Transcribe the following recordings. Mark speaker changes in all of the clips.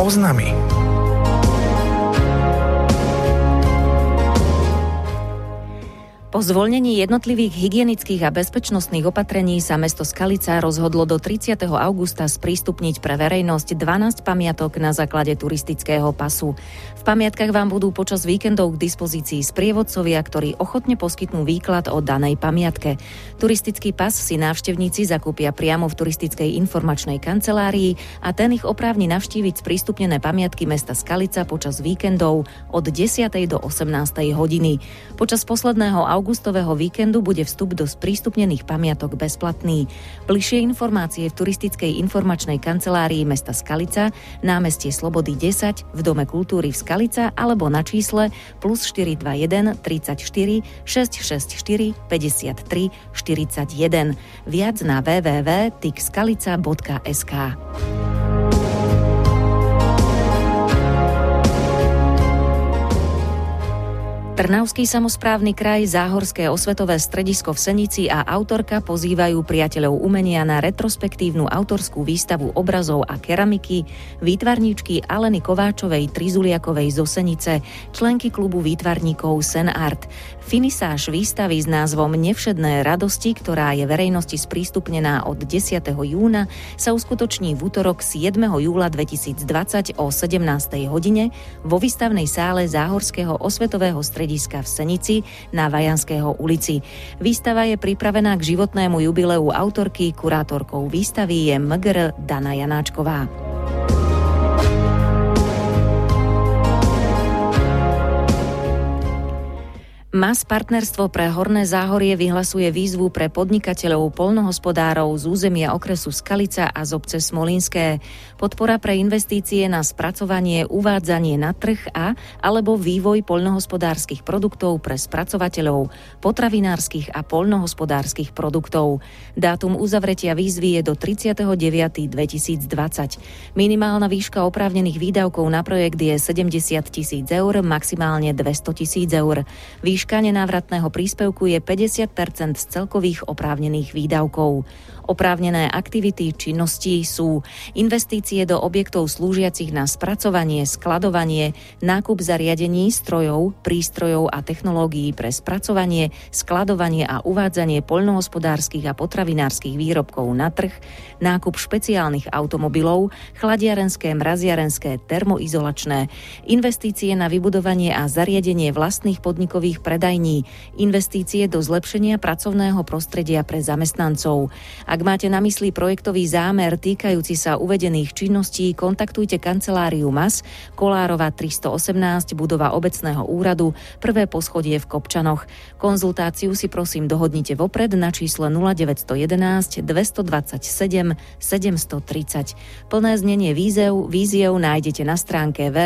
Speaker 1: oznami.
Speaker 2: Po zvoľnení jednotlivých hygienických a bezpečnostných opatrení sa mesto Skalica rozhodlo do 30. augusta sprístupniť pre verejnosť 12 pamiatok na základe turistického pasu. V pamiatkách vám budú počas víkendov k dispozícii sprievodcovia, ktorí ochotne poskytnú výklad o danej pamiatke. Turistický pas si návštevníci zakúpia priamo v turistickej informačnej kancelárii a ten ich oprávni navštíviť sprístupnené pamiatky mesta Skalica počas víkendov od 10. do 18. hodiny. Počas posledného augustového víkendu bude vstup do sprístupnených pamiatok bezplatný. Bližšie informácie v turistickej informačnej kancelárii mesta Skalica, námestie Slobody 10, v Dome kultúry v Skalica alebo na čísle +421 34 664 53 41. Viac na www.tikskalica.sk. Trnavský samosprávny kraj, Záhorské osvetové stredisko v Senici a autorka pozývajú priateľov umenia na retrospektívnu autorskú výstavu obrazov a keramiky výtvarníčky Aleny Kováčovej Trizuliakovej zo Senice, členky klubu výtvarníkov Sen Art. Finisáž výstavy s názvom Nevšedné radosti, ktorá je verejnosti sprístupnená od 10. júna, sa uskutoční v útorok 7. júla 2020 o 17. hodine vo výstavnej sále Záhorského osvetového strediska v Senici na Vajanského ulici. Výstava je pripravená k životnému jubileu autorky, kurátorkou výstavy je MGR Dana Janáčková. MAS Partnerstvo pre Horné Záhorie vyhlasuje výzvu pre podnikateľov poľnohospodárov z územia okresu Skalica a z obce Smolínske. Podpora pre investície na spracovanie, uvádzanie na trh alebo vývoj poľnohospodárskych produktov pre spracovateľov potravinárskych a poľnohospodárskych produktov. Dátum uzavretia výzvy je do 39.2020. Minimálna výška oprávnených výdavkov na projekt je 70 000 eur, maximálne 200 000 eur. Výška nenávratného príspevku je 50% z celkových oprávnených výdavkov. Oprávnené aktivity činnosti sú investície do objektov slúžiacich na spracovanie, skladovanie, nákup zariadení, strojov, prístrojov a technológií pre spracovanie, skladovanie a uvádzanie poľnohospodárskych a potravinárskych výrobkov na trh, nákup špeciálnych automobilov, chladiarenské, mraziarenské, termoizolačné, investície na vybudovanie a zariadenie vlastných podnikových predajní, investície do zlepšenia pracovného prostredia pre zamestnancov. Ak máte na mysli projektový zámer týkajúci sa uvedených činností, kontaktujte kanceláriu MAS, Kolárova 318, budova obecného úradu, prvé poschodie v Kopčanoch. Konzultáciu si prosím dohodnite vopred na čísle 0911 227 730. Plné znenie víziev nájdete na stránke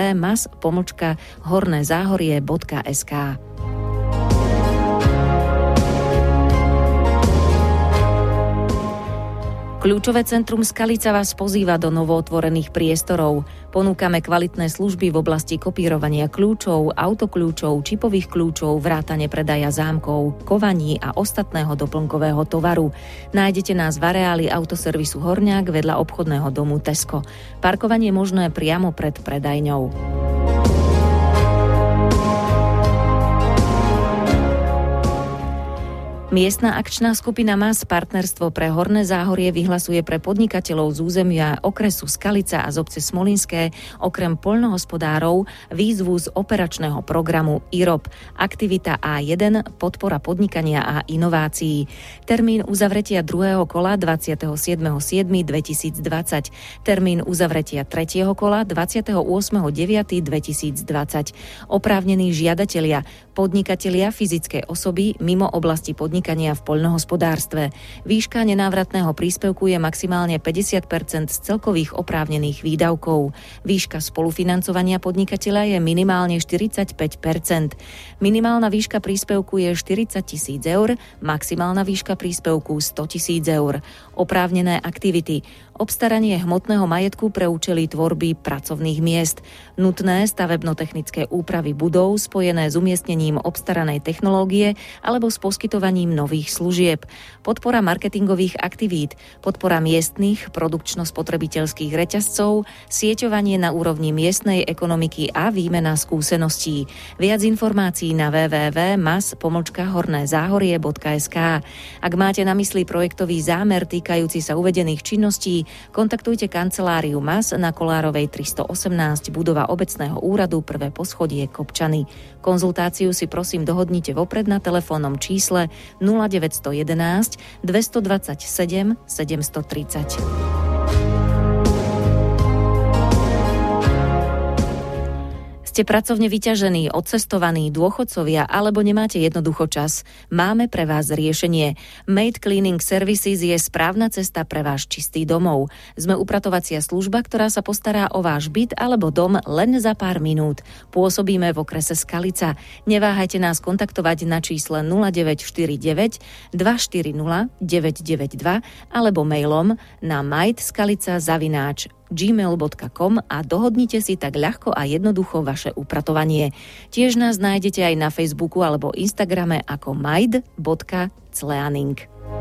Speaker 2: www.mas-hornezáhorie.sk. Kľúčové centrum Skalica vás pozýva do novootvorených priestorov. Ponúkame kvalitné služby v oblasti kopírovania kľúčov, autokľúčov, čipových kľúčov, vrátane predaja zámkov, kovaní a ostatného doplnkového tovaru. Nájdete nás v areáli autoservisu Horňák vedľa obchodného domu Tesco. Parkovanie možné priamo pred predajňou. Miestna akčná skupina MAS Partnerstvo pre Horné Záhorie vyhlasuje pre podnikateľov z územia okresu Skalica a z obce Smolínske okrem poľnohospodárov výzvu z operačného programu IROP. Aktivita A1 podpora podnikania a inovácií. Termín uzavretia druhého kola 27.7.2020. Termín uzavretia tretieho kola 28.9.2020. Oprávnení žiadatelia, podnikatelia, fyzické osoby mimo oblasti podnikania v poľnohospodárstve. Výška nenávratného príspevku je maximálne 50% z celkových oprávnených výdavkov. Výška spolufinancovania podnikateľa je minimálne 45%. Minimálna výška príspevku je 40 000 eur, maximálna výška príspevku 100 000 eur. Oprávnené aktivity: obstaranie hmotného majetku pre účely tvorby pracovných miest, nutné stavebno-technické úpravy budov spojené s umiestnením obstaranej technológie alebo s poskytovaním nových služieb, podpora marketingových aktivít, podpora miestnych produkčno-spotrebiteľských reťazcov, sieťovanie na úrovni miestnej ekonomiky a výmena skúseností. Viac informácií na www.mas-hornezáhorie.sk. Ak máte na mysli projektový zámer týkajúci sa uvedených činností, kontaktujte kanceláriu MAS na Kolárovej 318, budova obecného úradu, 1. poschodie, Kopčany. Konzultáciu si prosím dohodnite vopred na telefónnom čísle 0911 227 730. Ste pracovne vyťažení, odcestovaní, dôchodcovia alebo nemáte jednoducho čas? Máme pre vás riešenie. Made Cleaning Services je správna cesta pre váš čistý domov. Sme upratovacia služba, ktorá sa postará o váš byt alebo dom len za pár minút. Pôsobíme v okrese Skalica. Neváhajte nás kontaktovať na čísle 0949 240 992 alebo mailom na maidskalica@gmail.com a dohodnite si tak ľahko a jednoducho vaše upratovanie. Tiež nás nájdete aj na Facebooku alebo Instagrame ako maid.cleaning.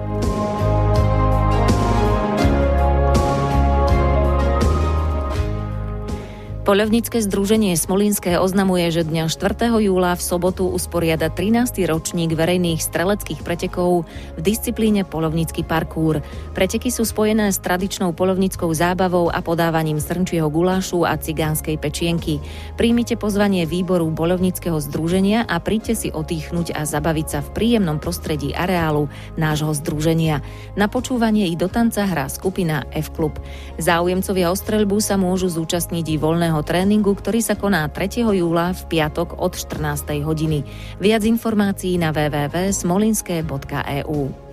Speaker 2: Poľovnícke združenie Smolínske oznamuje, že dňa 4. júla v sobotu usporiada 13. ročník verejných streleckých pretekov v disciplíne poľovnícky parkúr. Preteky sú spojené s tradičnou poľovníckou zábavou a podávaním srnčieho gulášu a cigánskej pečienky. Príjmite pozvanie výboru poľovníckeho združenia a príďte si odýchnuť a zabaviť sa v príjemnom prostredí areálu nášho združenia. Na počúvanie i do tanca hrá skupina F-klub. Záujemcovia o streľbu sa môžu zúčastniť i voľného tréningu, ktorý sa koná 3. júla v piatok od 14. hodiny. Viac informácií na www.smolinske.eu.